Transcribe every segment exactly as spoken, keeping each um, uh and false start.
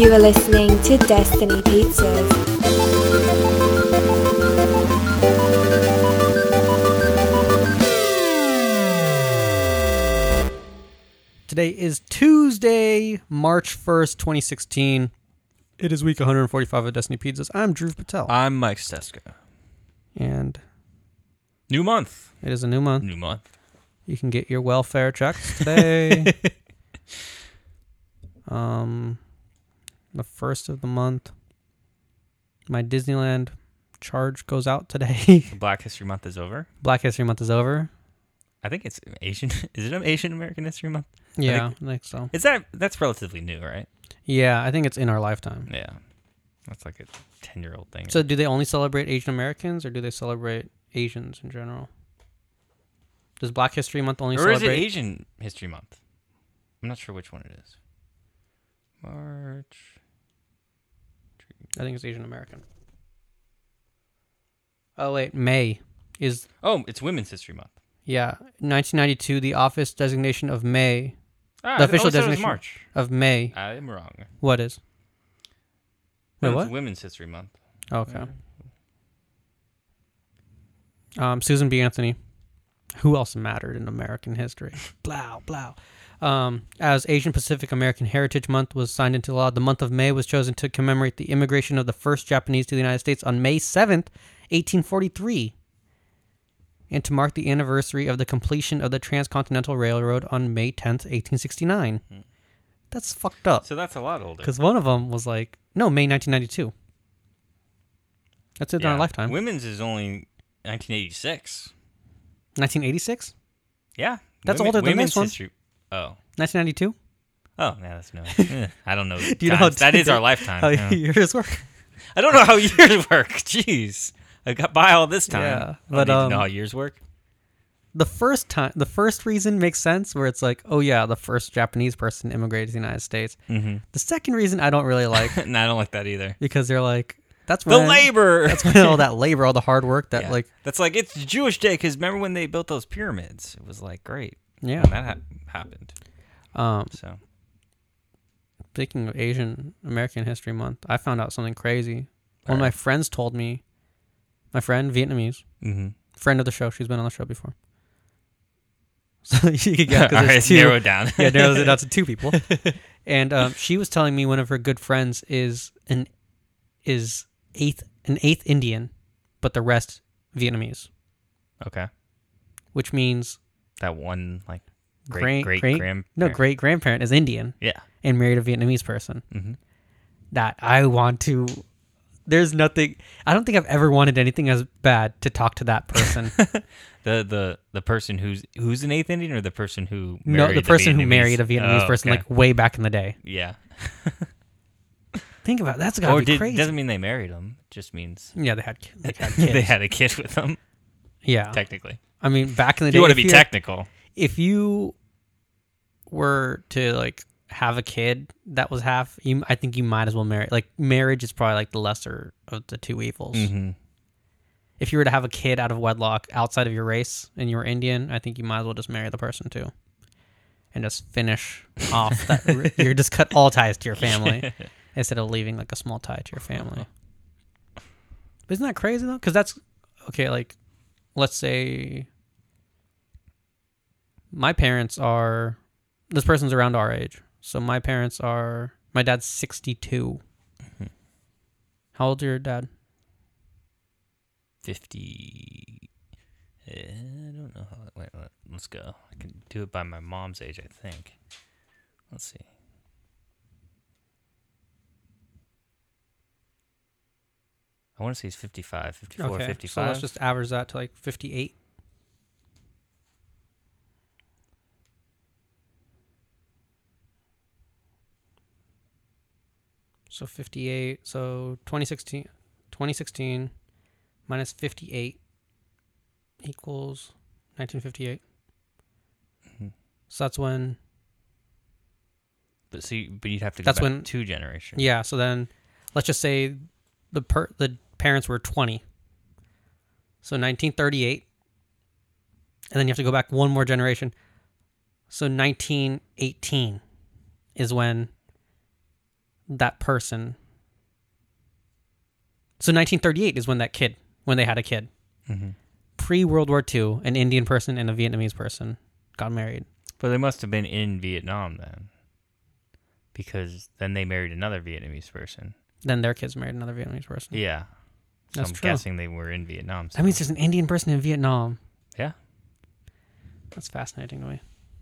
You are listening to Destiny Pizzas. Today is Tuesday, March first, twenty sixteen. It is week one hundred forty-five of Destiny Pizzas. I'm Drew Patel. I'm Mike Steska. And New month. it is a new month. New month. You can get your welfare checks today. um, the first of the month. My Disneyland charge goes out today. Black History Month is over. Black History Month is over. I think it's Asian. Is it an Asian American History Month? Yeah, I think, I think so. Is that that's relatively new, right? Yeah, I think it's in our lifetime. Yeah, that's like a ten-year-old thing. So, do they only celebrate Asian Americans, or do they celebrate Asians in general? Does Black History Month only or celebrate? is it Asian History Month? I'm not sure which one it is. March. I think it's Asian American. Oh wait, May is Oh, it's Women's History Month. yeah. nineteen ninety-two, the office designation of May, Ah, the official I thought it was designation March. of May. I'm wrong. What is? Wait, No, what? It's Women's History Month. Okay. Um, Susan B. Anthony. Who else mattered in American history? Blow, blow. Um, as Asian Pacific American Heritage Month was signed into law, the month of May was chosen to commemorate the immigration of the first Japanese to the United States on May seventh, eighteen forty-three, and to mark the anniversary of the completion of the Transcontinental Railroad on May tenth, eighteen sixty-nine. Hmm. That's fucked up. So that's a lot older. Because one of them was like, no, May nineteen ninety-two. That's it in our lifetime. Women's is only nineteen eighty-six. nineteen eighty-six? Yeah. That's Women, older than women's this one. History. Oh. nineteen ninety-two? Oh, yeah, that's no. eh, I don't know. Do you know how that is our lifetime. How yeah. years work? I don't know how years work. Jeez. I got by all this time. Yeah, I but, don't need um, to know how years work. The first time, the first reason makes sense where it's like, oh yeah, the first Japanese person immigrated to the United States. Mm-hmm. The second reason I don't really like no, I don't like that either. because they're like, that's The when, labor. That's when all that labor, all the hard work that Yeah. like, That's like, it's Jewish Day because remember when they built those pyramids? It was like, great. yeah. When that ha- happened. Um, So, speaking of Asian American History Month, I found out something crazy. One of my right. friends told me, my friend, Vietnamese, mm-hmm. friend of the show, she's been on the show before. So you could get, all right, two, narrow it down. yeah, narrows it down to two people. And um, she was telling me one of her good friends is an is eighth an eighth Indian, but the rest Vietnamese, Okay. which means That one, like, great, great great, great grand. no great grandparent is Indian Yeah. and married a Vietnamese person. Mm-hmm. That I want to. There's nothing. I don't think I've ever wanted anything as bad to talk to that person. The the the person who's who's an eighth Indian or the person who No, married the person Vietnamese? who married a Vietnamese Oh, person okay. like way back in the day. Yeah. Think about it. That's gotta Or be did, crazy. doesn't mean they married him. It just means Yeah, they had they had kids. they had a kid with them. Yeah, Technically, I mean back in the if day. you want to if be you- technical. if you were to like have a kid that was half, you I think you might as well marry. Like marriage is probably like the lesser of the two evils. Mm-hmm. If you were to have a kid out of wedlock outside of your race and you were Indian, I think you might as well just marry the person too, and just finish off that. You're just cut all ties to your family instead of leaving like a small tie to your family. But isn't that crazy though? Because that's okay. Like, let's say my parents are. This person's around our age. So my parents are... My dad's sixty-two. Mm-hmm. How old is your dad? Fifty. Uh, I don't know how. Wait, wait, let's go. I can do it by my mom's age, I think. Let's see. I want to say he's fifty-five, fifty-four, Okay, fifty-five. so let's just average that to like fifty-eight. So fifty-eight. So twenty sixteen, twenty sixteen minus fifty-eight equals nineteen fifty-eight. Mm-hmm. So that's when... But see, but you'd have to go That's back when- two generations. Yeah, so then let's just say the per, the parents were twenty. So nineteen thirty-eight. And then you have to go back one more generation. So nineteen eighteen is when that person. So nineteen thirty-eight is when that kid, when they had a kid. Mm-hmm. Pre-World War Two, an Indian person and a Vietnamese person got married. But they must have been in Vietnam then. Because then they married another Vietnamese person. Then their kids married another Vietnamese person. Yeah. So That's I'm true. guessing they were in Vietnam. That means there's an Indian person in Vietnam. Yeah. That's fascinating to me.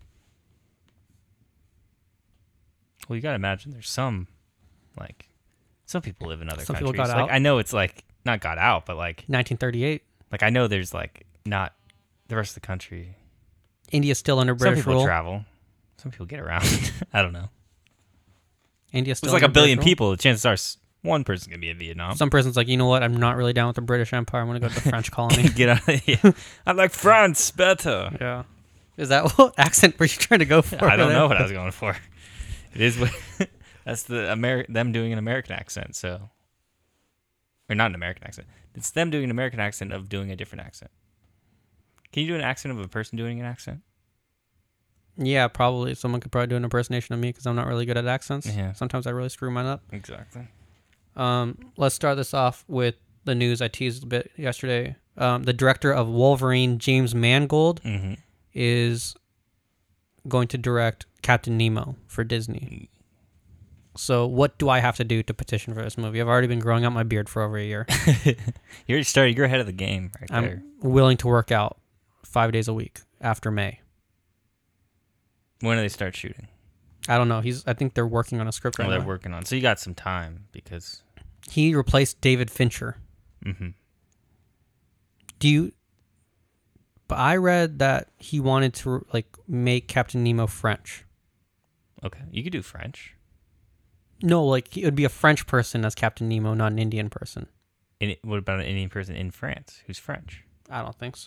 Well, you got to imagine there's some, like, some people live in other Some people countries. got like, out. I know it's, like, not got out, but, like, nineteen thirty-eight. like I know there's, like, not the rest of the country. India's still under Some British people rule. travel. Some people get around. I don't know. India's still There's like a under billion British rule. people. The chances are s- one person's going to be in Vietnam. Some person's like, you know what? I'm not really down with the British Empire. I'm going to go to the French colony. Get out of here. I like France better. Yeah. Is that what accent were you trying to go for? I don't there? know what I was going for. It is what that's the Ameri- them doing an American accent, so or not an American accent. It's them doing an American accent of doing a different accent. Can you do an accent of a person doing an accent? Yeah, probably. Someone could probably do an impersonation of me because I'm not really good at accents. Yeah. Sometimes I really screw mine up. Exactly. Um, let's start this off with the news I teased a bit yesterday. Um, the director of Wolverine, James Mangold, Mm-hmm. is going to direct Captain Nemo for Disney. So what do I have to do to petition for this movie? I've already been growing out my beard for over a year. You already started. You're ahead of the game right I'm there. willing to work out five days a week after May. When do they start shooting? I don't know. He's. I think they're working on a script right Oh, they're now. working on. So you got some time because. He replaced David Fincher. Mm-hmm. Do you? But I read that he wanted to like make Captain Nemo French. Okay, you could do French. No, like it would be a French person as Captain Nemo, not an Indian person. And what about an Indian person in France who's French? I don't think so.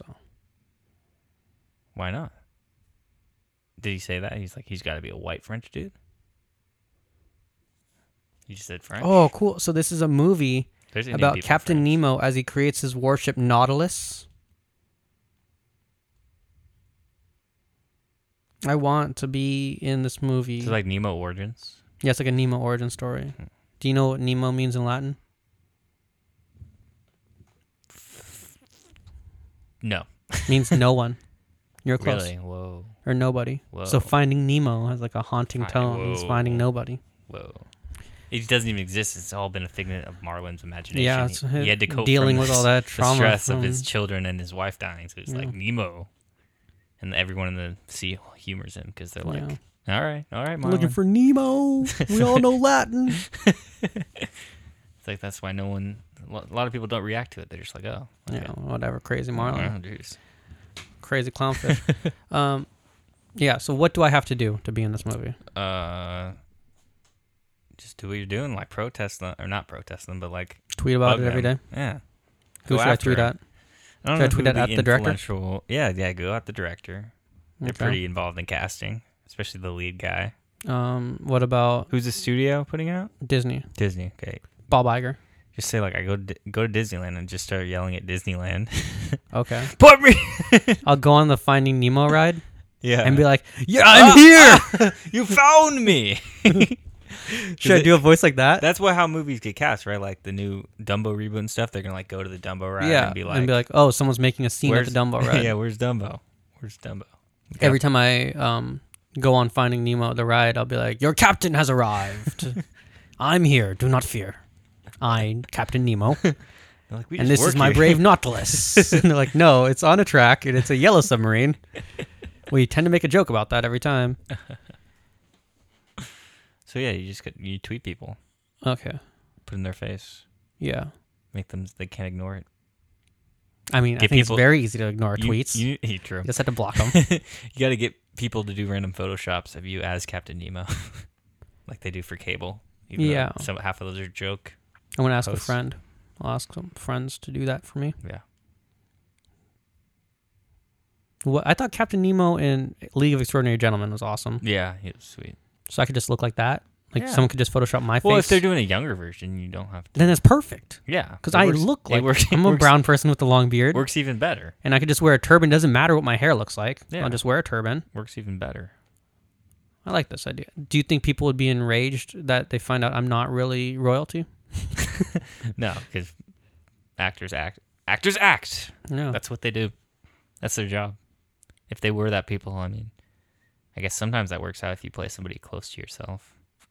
Why not? Did he say that? He's like, he's got to be a white French dude? You just said French? Oh, cool. So this is a movie There's Indian about people Captain French. Nemo as he creates his warship Nautilus. I want to be in this movie. It's like Nemo Origins. Yeah, it's like a Nemo origin story. Do you know what Nemo means in Latin? No. It means no one. You're close. Really? Whoa. Or nobody. Whoa. So Finding Nemo has like a haunting Fi- tone. It's whoa. finding nobody. Whoa. It doesn't even exist. It's all been a figment of Marlin's imagination. Yeah, he, it's he had to cope dealing from with this- all that the trauma stress from- of his children and his wife dying. So it's Yeah. like Nemo. And everyone in the sea humors him because they're like, Yeah. all right, all right, I'm Marlin. looking for Nemo. We all know Latin. It's like that's why no one, a lot of people don't react to it. They're just like, oh, okay. Yeah, whatever. Crazy Marlin. Oh, jeez. Crazy clownfish. um, yeah, so what do I have to do to be in this movie? Uh, just do what you're doing, like protest them, or not protest them, but like Tweet about bug it every them. day? Yeah. Who Go should I after tweet him. at? I don't Should I know tweet who at would at be the director? influential- Yeah, yeah, go at the director. They're Okay. pretty involved in casting, especially the lead guy. Um, what about Who's the studio putting out? Disney? Disney. Okay. Bob Iger. Just say like I go to, go to Disneyland and just start yelling at Disneyland. Okay. Put me. I'll go on the Finding Nemo ride Yeah. and be like, yeah, I'm here. You found me. Should I do a voice like that? That's what how movies get cast, right? Like the new Dumbo reboot and stuff. They're gonna like go to the Dumbo ride yeah. and be like, oh, someone's making a scene at "Where's the Dumbo ride. yeah, where's Dumbo? Where's Dumbo? Every time I um go on Finding Nemo, the ride, I'll be like, your captain has arrived. I'm here. Do not fear. I'm Captain Nemo. They're like, "We And just this is work my here." brave Nautilus. And they're like, no, it's on a track and it's a yellow submarine. We tend to make a joke about that every time. So yeah, you just get, you tweet people, Okay. put in their face, Yeah. make them they can't ignore it. I mean, I Get think people- it's very easy to ignore You- tweets. You, You, you, true. just have to block them. You got to get people to do random photoshops of you as Captain Nemo, like they do for Cable. Even though Yeah. some half of those are joke. I'm going to ask Posts. a friend. I'll ask some friends to do that for me. Yeah. What, I thought Captain Nemo in League of Extraordinary Gentlemen was awesome. Yeah, he was sweet. So I could just look like that. Like Yeah. someone could just Photoshop my Well, face. if they're doing a younger version, you don't have to. then it's perfect. Yeah, Because it I works- look it like works- I'm a works- brown person with a long beard. Works even better. And I could just wear a turban. Doesn't matter what my hair looks like. Yeah. I'll just wear a turban. Works even better. I like this idea. Do you think people would be enraged that they find out I'm not really royalty? No, because actors act. Actors act. No. That's what they do. That's their job. If they were that people, I mean, I guess sometimes that works out if you play somebody close to yourself.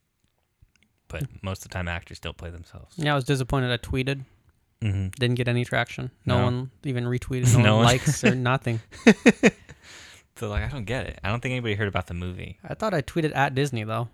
But most of the time, actors don't play themselves. Yeah, I was disappointed. I tweeted. Mm-hmm. Didn't get any traction. No, No. one even retweeted. No, No one one. likes or nothing. So, like, I don't get it. I don't think anybody heard about the movie. I thought I tweeted at Disney, though.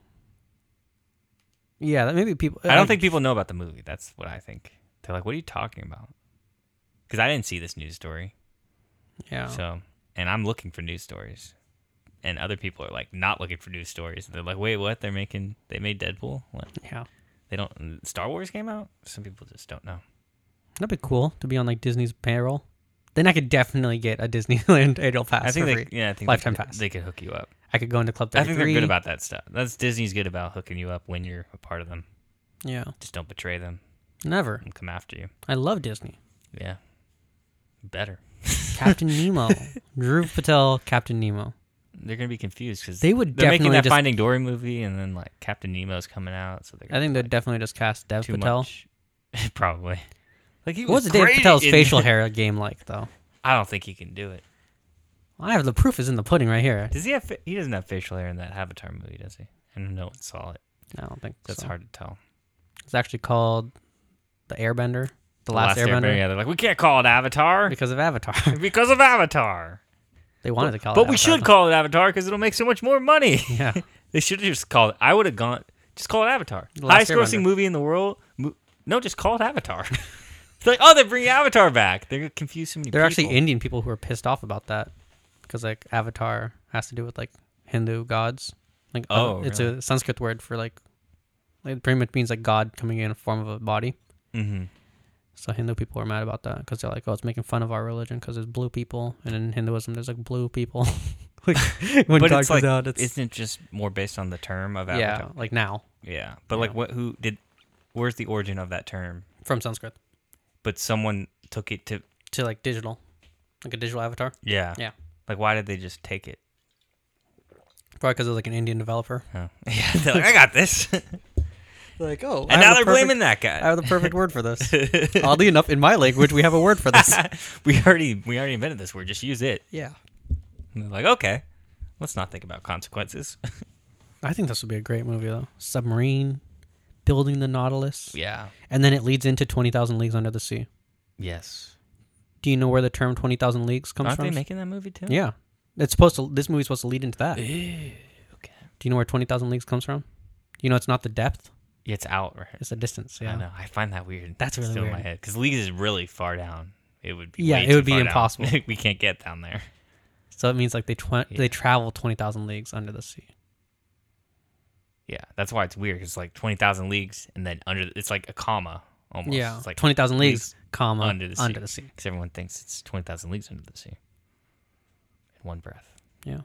Yeah, that maybe people... I don't think people know about the movie. That's what I think. They're like, what are you talking about? Because I didn't see this news story. Yeah. So, and I'm looking for news stories. And other people are, like, not looking for news stories. They're like, wait, what? They're making... They made Deadpool? What? Yeah. They don't... Star Wars came out? Some people just don't know. That'd be cool to be on, like, Disney's payroll. Then I could definitely get a Disneyland annual pass I think for they... free. Yeah, I think Lifetime they could, pass. they could hook you up. I could go into Club I thirty-three. think they're good about that stuff. That's Disney's good about hooking you up when you're a part of them. Yeah. Just don't betray them Never. and come after you. I love Disney. Yeah. Better. Captain Nemo. Dhruv Patel, Captain Nemo. They're gonna be confused because They would they're making definitely that just- Finding Dory movie, and then like Captain Nemo's coming out. So they're I think they're they'd definitely just cast Dev too Patel. much. Probably. Like he What was was the Dev great Patel's in- facial hair game like, though? I don't think he can do it. I have the proof is in the pudding right here. Does he have? Fa- he doesn't have facial hair in that Avatar movie, does he? I don't know. One saw it. I don't think That's so. hard to tell. It's actually called The Airbender. The, Last, Airbender. Yeah, they're like, we can't call it Avatar Because of Avatar. because of Avatar. They wanted to call But it we Avatar. should call it Avatar because it'll make so much more money. Yeah. They should have just called it. I would have gone. Just call it Avatar. The Last Highest grossing Airbender. movie in the world. Mo- no, just call it Avatar. It's like, oh, they're bringing Avatar back. They're gonna confuse so many There are people. actually Indian people who are pissed off about that. Because, like, Avatar has to do with, like, Hindu gods. Like, Oh, uh, it's really? a Sanskrit word for, like, like, it pretty much means, like, God coming in a form of a body. Mm-hmm. So Hindu people are mad about that because they're like, oh, it's making fun of our religion because there's blue people. And in Hinduism, there's, like, blue people. Like, when But God it's comes like, out, it's... isn't it just more based on the term of Yeah, Avatar? like now. Yeah. But like, Yeah. what? Who did? Where's the origin of that term? From Sanskrit But someone took it to. to, like, digital. Like a digital avatar. Yeah. Yeah. Like, why did they just take it? Probably because it was, like, an Indian developer. Oh. Yeah. They're like, I got this. Like, oh. And now they're blaming that guy. I have the perfect word for this. Oddly enough, in my language, we have a word for this. we already we already invented this word. Just use it. Yeah. And they're like, okay, let's not think about consequences. I think this would be a great movie, though. Submarine, building the Nautilus. Yeah. And then it leads into twenty thousand Leagues Under the Sea. Yes. Do you know where the term twenty thousand Leagues comes Aren't from? they making that movie too? Yeah. It's supposed to. This movie's supposed to lead into that. Do Ew, okay. you know where twenty thousand Leagues comes from? You know it's not the depth, Yeah, it's out, right? it's the distance. Yeah. I know. I find that weird. That's really Still in my weird. head because Leagues is really far down. It would be Yeah, way it too would be far down. impossible. we can't get down there. So it means like they tw- Yeah. they travel twenty thousand leagues under the sea. Yeah, that's why it's weird. 'Cause it's like twenty thousand leagues, and then under it's like a comma almost. Yeah. it's like twenty thousand leagues, comma, under the sea. under the sea. Because everyone thinks it's twenty thousand leagues under the sea. In one breath. Yeah.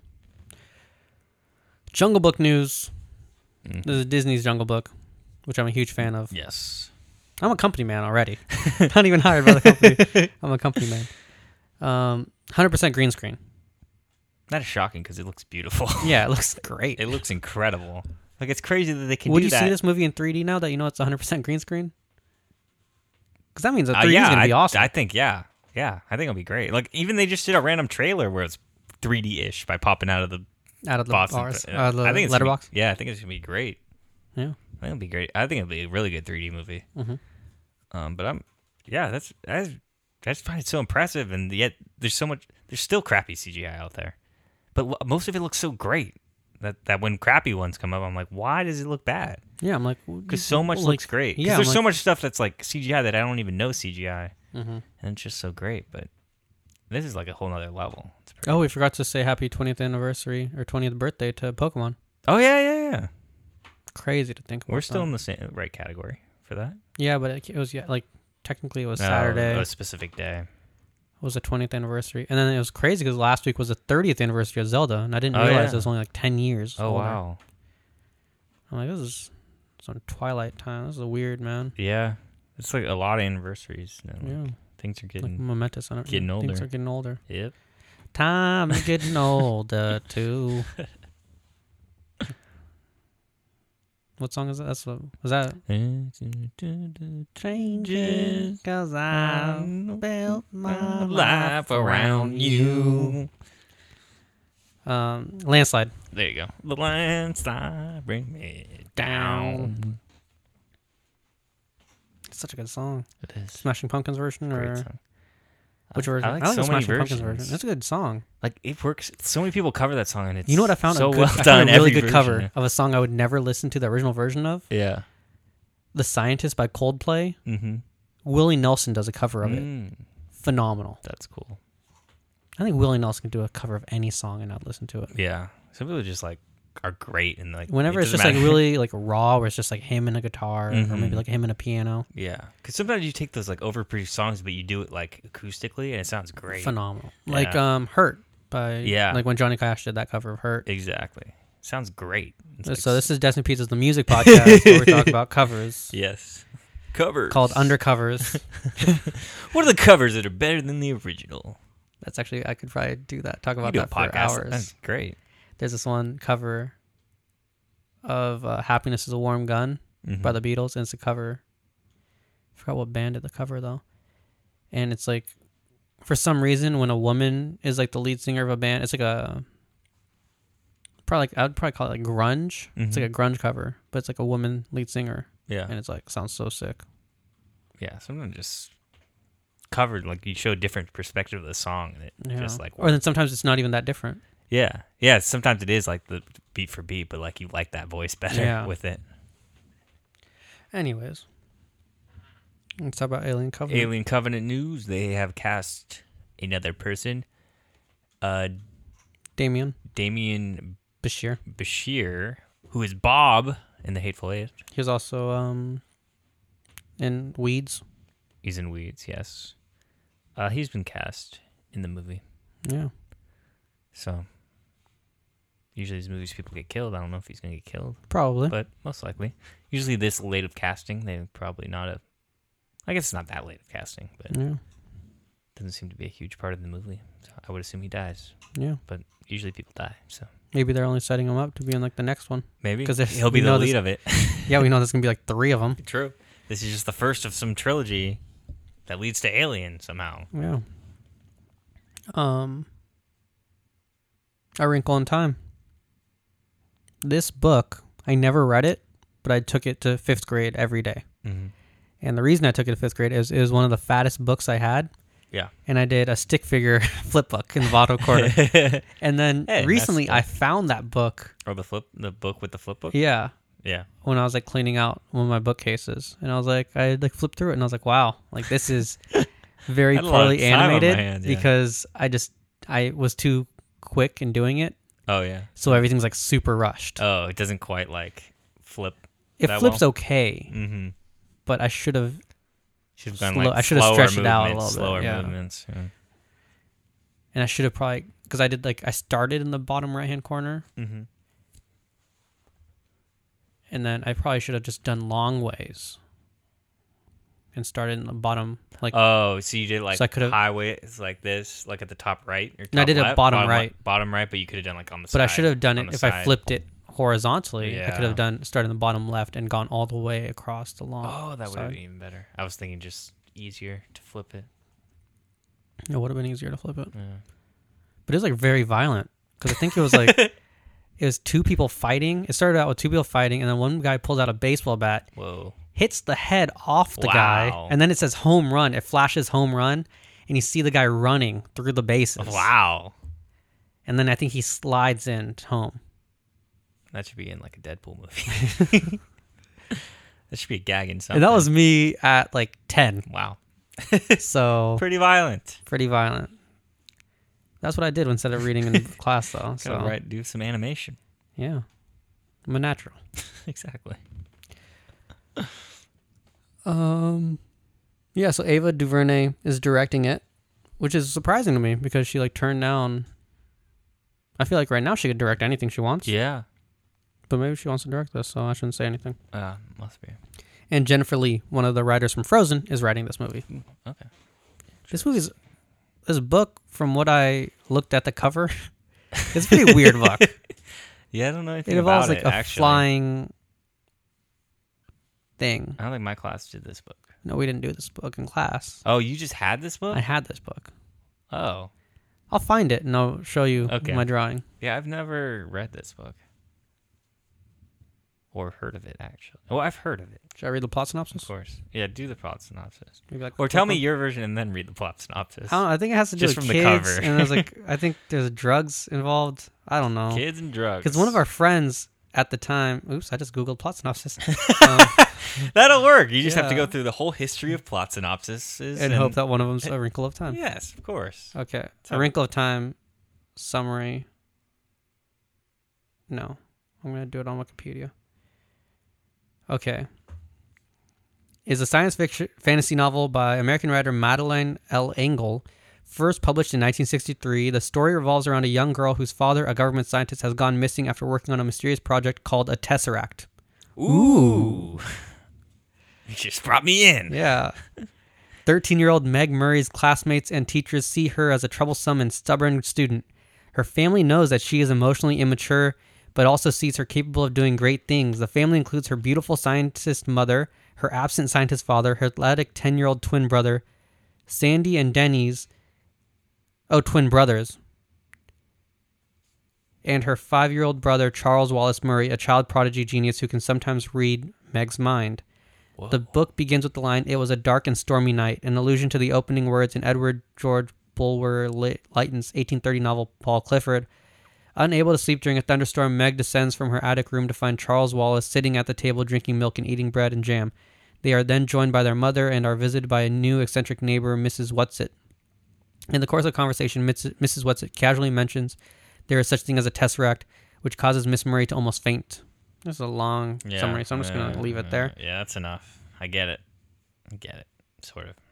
Jungle Book news. Mhm. This is Disney's Jungle Book, which I'm a huge fan of. Yes. I'm a company man already. Not even hired by the company. I'm a company man. Um, one hundred percent green screen. That is shocking because it looks beautiful. Yeah, it looks great. It looks incredible. Like it's crazy that they can Would do you that. see this movie in three D now that you know it's one hundred percent green screen? Because that means that Uh, three D is yeah, going to be I, awesome. I think yeah, yeah. I think it'll be great. Like even they just did a random trailer where it's three D ish by popping out of the out of the Boston. bars, Uh, out of the I think it's gonna be- letterbox. yeah, I think it's gonna be great. Yeah. I think it'll be great. I think it'll be a really good three D movie. Mm-hmm. Um, but I'm yeah, that's that's I just find it so impressive, and yet there's so much. There's still crappy C G I out there, but lo- most of it looks so great that that when crappy ones come up, I'm like, why does it look bad? Yeah, I'm like, Because so much like, looks great. 'Cause yeah, there's I'm so like- much stuff that's like C G I that I don't even know C G I, Mhm. and it's just so great. But this is like a whole nother level. It's pretty Oh, we forgot to say happy twentieth anniversary or twentieth birthday to Pokemon. Oh yeah, yeah, yeah. Crazy to think about. We're still that. in the same right category for that. Yeah, but it, it was yeah, like technically it was No, Saturday. a specific day. It was the twentieth anniversary, and then it was crazy because last week was the thirtieth anniversary of Zelda, and I didn't Oh, realize yeah. it was only like ten years. Oh older. wow. I'm like, this is some Twilight time. This is weird, man. Yeah, it's like a lot of anniversaries. You know, like, Yeah, things are like getting. momentous. I don't- getting Things older. are getting older. Yep. Time is getting older too. What song is that? That's what, was that? Changes, cause I built my life around you. Um, Landslide. There you go. The landslide bring me down. It's such a good song. It is. Smashing Pumpkins version or Great song. which I- version? I like the so many Smashing versions. Pumpkins version. That's a good song. Like it works. So many people cover that song, and it's You know what I found? so a good, well I found done. a really every good cover version. of a song I would never listen to the original version of. Yeah. The Scientist by Coldplay. Mm-hmm. Willie Nelson does a cover of it. Mm, Phenomenal. that's cool. I think Willie Nelson can do a cover of any song and not listen to it. Yeah. Some people just like are great and like Whenever it it's just doesn't like matter. really like raw, where it's just like him and a guitar, or Mhm. maybe like him and a piano. Yeah, because sometimes you take those like overproduced songs, but you do it like acoustically, and it sounds great. Phenomenal. Yeah. Like um, Hurt by Yeah. like when Johnny Cash did that cover of Hurt. Exactly. Sounds great. It's like So this is Destiny Pizza's the music podcast where we talk about covers yes, covers called Undercovers. What are the covers that are better than the original? That's actually I could probably do that. Talk You about do a that for podcast. hours. That's great. There's this one cover of uh, "Happiness Is a Warm Gun" Mhm. by the Beatles, and it's a cover. I forgot what band did the cover though, and it's like, for some reason, when a woman is like the lead singer of a band, it's like a probably like, I would probably call it like grunge. It's Mhm. like a grunge cover, but it's like a woman lead singer, Yeah, and it's like sounds so sick. yeah. Sometimes just covered like you show a different perspective of the song, and it Yeah. just like Or then sometimes it's not even that different. yeah, yeah. Sometimes it is like the beat for beat, but like you like that voice better Yeah. with it. Anyways, let's talk about Alien Covenant. Alien Covenant news: they have cast another person, uh, Damien Damien Bashir. Bashir, who is Bob in The Hateful Eight. He was also um in Weeds. He's in Weeds, yes. Uh, he's been cast in the movie, Yeah. so usually these movies people get killed. I don't know if he's gonna get killed, Probably. but most likely. Usually this late of casting, they probably not a. I guess it's not that late of casting, but yeah. doesn't seem to be a huge part of the movie. So I would assume he dies, Yeah. but usually people die. So Maybe they're only setting him up to be in like the next one. maybe 'Cause if he'll be we the know lead this- of it. Yeah, we know there's gonna be like three of them. True. This is just the first of some trilogy that leads to Alien somehow. Yeah. Um. A Wrinkle in Time. This book, I never read it, but I took it to fifth grade every day. Mm-hmm. And the reason I took it to fifth grade is it was one of the fattest books I had. Yeah. And I did a stick figure flip book in the Votto quarter. And then Hey, recently that's I found that book. Or the flip, the book with the flip book. Yeah. Yeah. When I was like cleaning out one of my bookcases, and I was like, I like flipped through it, and I was like, wow, like this is very Had a lot of poorly time on my animated hands, yeah. because I just I was too quick in doing it, Oh yeah. so everything's like super rushed. Oh, it doesn't quite like flip. it that flips well? okay, Mm-hmm. but I should have, Should have gone Slow- like I should have slower stretched it out a movements, little bit, Slower yeah. movements. Yeah. and I should have probably because I did like I started in the bottom right hand corner, Mm-hmm. and then I probably should have just done long ways, and started in the bottom like. Oh, so you did like So I could've- highway, it's like this, like at the top right. Or top No, I did it left, bottom le- right. Bottom right, but you could have done like on the but side. I should have done on it the if I side. flipped it horizontally. I could Yeah. have done started in the bottom left and gone all the way across the long. Oh, that would have side. been even better. I was thinking just easier to flip it. It would have been easier to flip it. Yeah. But it was like very violent because I think it was like it was two people fighting. It started out with two people fighting, and then one guy pulls out a baseball bat, Whoa. hits the head off the Wow. guy, and then it says home run. It flashes home run, and you see the guy running through the bases. Wow. And then I think he slides in home. That should be in like a Deadpool movie. That should be a gag in something. And that was me at like ten. wow. So Pretty violent. pretty violent. That's what I did instead of reading in class, though. So Gotta right, do some animation. yeah, I'm a natural. Exactly. Um, yeah. So Ava DuVernay is directing it, which is surprising to me because she like turned down. I feel like right now she could direct anything she wants. Yeah. But maybe she wants to direct this, so I shouldn't say anything. Uh, must be. And Jennifer Lee, one of the writers from Frozen, is writing this movie. Okay. This movie's this book, from what I looked at the cover, it's a pretty weird book. Yeah, I don't know anything It involves about like it, a actually. flying thing. I don't think my class did this book. No, we didn't do this book in class. Oh, you just had this book? I had this book. Oh. I'll find it and I'll show you Okay. my drawing. Yeah, I've never read this book. Or heard of it, actually. Well, I've heard of it. Should I read the plot synopsis? Of course. Yeah, do the plot synopsis. Maybe like Or a tell quick me one? your version and then read the plot synopsis. I, don't know, I think it has to do Just with from the kids. cover. And there's like, I think there's drugs involved. I don't know. Kids and drugs. Because one of our friends at the time, oops, I just Googled plot synopsis. um, That'll work. You just have to Yeah. go through the whole history of plot synopses. and, And, hope that one of them's A Wrinkle of Time. Yes, of course. Okay. So- A Wrinkle of Time summary. No. I'm going to do it on Wikipedia. Okay. Is a science fiction fantasy novel by American writer Madeleine L. Engel. First published in nineteen sixty-three, the story revolves around a young girl whose father, a government scientist, has gone missing after working on a mysterious project called a Tesseract. Ooh. You just brought me in. Yeah. thirteen-year-old Meg Murray's classmates and teachers see her as a troublesome and stubborn student. Her family knows that she is emotionally immature, but also sees her capable of doing great things. The family includes her beautiful scientist mother, her absent scientist father, her athletic ten-year-old twin brother, Sandy and Denny's, oh, twin brothers, and her five-year-old brother, Charles Wallace Murray, a child prodigy genius who can sometimes read Meg's mind. Whoa. The book begins with the line, "It was a dark and stormy night," an allusion to the opening words in Edward George Bulwer Lytton's eighteen thirty novel Paul Clifford. Unable to sleep during a thunderstorm, Meg descends from her attic room to find Charles Wallace sitting at the table drinking milk and eating bread and jam. They are then joined by their mother and are visited by a new eccentric neighbor, Missus Whatsit. In the course of conversation, Missus Whatsit casually mentions there is such thing as a tesseract, which causes Miss Murray to almost faint. This is a long Yeah, summary, so I'm just going uh, to leave it there. Yeah, that's enough. I get it. I get it. Sort of.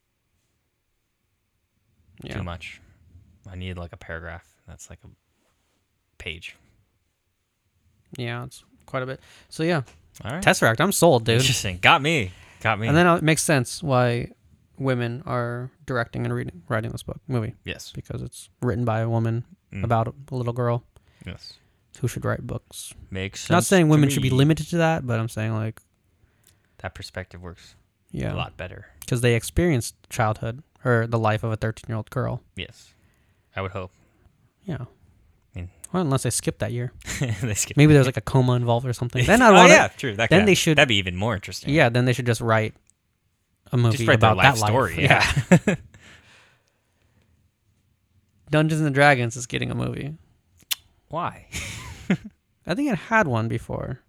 Yeah. Too much. I need like a paragraph. That's like a page. Yeah, it's quite a bit. So yeah, All right. Tesseract, I'm sold, dude. Interesting. Got me. Got me. And then it makes sense why women are directing and reading, writing this book, movie, yes. because it's written by a woman Mm. about a little girl Yes. who should write books. Makes sense. Not saying to women should be me. limited to that, but I'm saying like, That perspective works yeah, a lot better. because they experienced childhood or the life of a thirteen-year-old girl. Yes. I would hope. Yeah. mean- Well, unless they skip that year. they skip. Maybe there's like a coma involved or something. Then I oh want yeah, true. That then could they happen. should- That'd be even more interesting. Yeah, then they should just write a movie Just write their about life that story. life. Yeah. Dungeons and Dragons is getting a movie. Why? I think it had one before.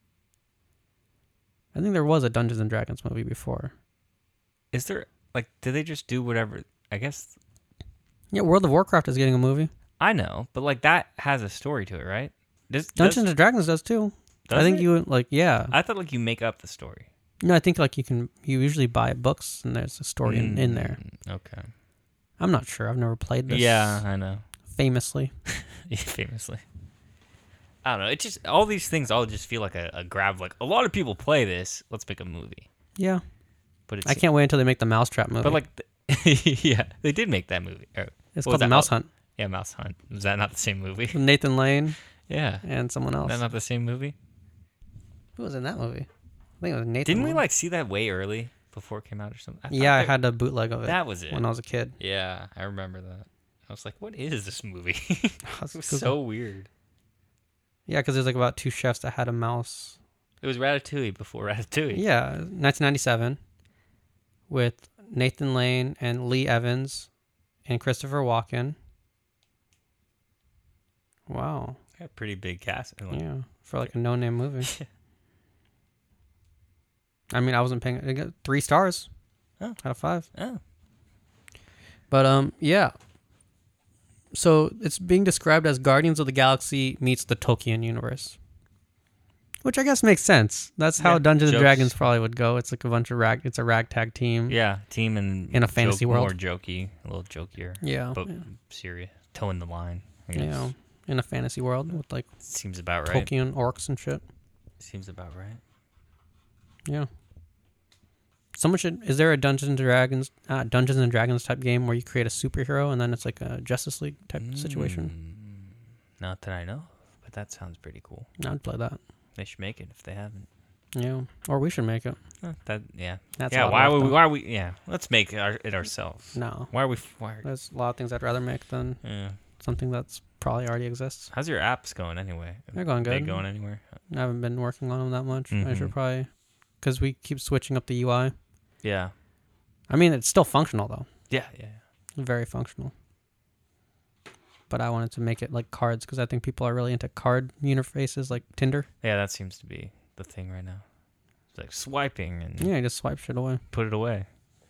I think there was a Dungeons and Dragons movie before. Is there like? Did they just do whatever? I guess Yeah, World of Warcraft is getting a movie. I know, but like that has a story to it, right? Does, Dungeons does, and Dragons does too. does I think it? you like yeah. I thought like you make up the story. No, I think like you can. You usually buy books and there's a story in, in there. Mm, Okay. I'm not sure. I've never played this. Yeah, I know. Famously. Yeah, famously. I don't know. It just all these things all just feel like a, a grab. Like a lot of people play this. Let's make a movie. Yeah. But it's I can't wait until they make the Mousetrap movie. But like, the, yeah, they did make that movie. Or, it's what was called The that Mouse called? Hunt. Yeah, Mouse Hunt. Was that not the same movie? With Nathan Lane Yeah. and someone Is else. that not the same movie? Who was in that movie? I think it was Nathan. Didn't we Lane. like see that way early before it came out or something? I thought Yeah, I that- had a bootleg of it. That was it. when I was a kid. Yeah, I remember that. I was like, what is this movie? I was It was Google- so weird. Yeah, because there's like about two chefs that had a mouse. It was Ratatouille before Ratatouille. Yeah, nineteen ninety-seven, with Nathan Lane and Lee Evans, and Christopher Walken. Wow. Got a pretty big cast. And, like, Yeah, for like a no-name movie. I mean, I wasn't paying. It got three stars Oh. out of five. Oh. But um, yeah. So it's being described as Guardians of the Galaxy meets the Tolkien universe, which I guess makes sense. That's how Yeah, Dungeons and jokes. Dragons probably would go. It's like a bunch of rag. It's a ragtag team. Yeah, team and In a fantasy joke, world. more jokey, a little jokier, Yeah. but yeah. serious, towing the line. I guess. You know, in a fantasy world with like Seems about right. Tolkien orcs and shit. Seems about right. Yeah. Someone should. Is there a Dungeons and Dragons, uh, Dungeons and Dragons type game where you create a superhero and then it's like a Justice League type situation? Mm, Not that I know, of, but that sounds pretty cool. I'd play that. They should make it if they haven't. Yeah, or we should make it. Uh, That yeah. That's a yeah. lot of Why work, would we? though. Why are we? Yeah. Let's make it, our, it ourselves. No, Why are we? Why? Are, there's a lot of things I'd rather make than yeah. something that's probably already exists. How's your apps going anyway? They're going They good. going anywhere? I haven't been working on them that much. I Mhm. should probably, because we keep switching up the U I. Yeah. I mean, it's still functional though. Yeah. Yeah. Very functional. But I wanted to make it like cards because I think people are really into card interfaces like Tinder. Yeah. That seems to be the thing right now. It's like swiping and Yeah, you just swipe shit away. put it away.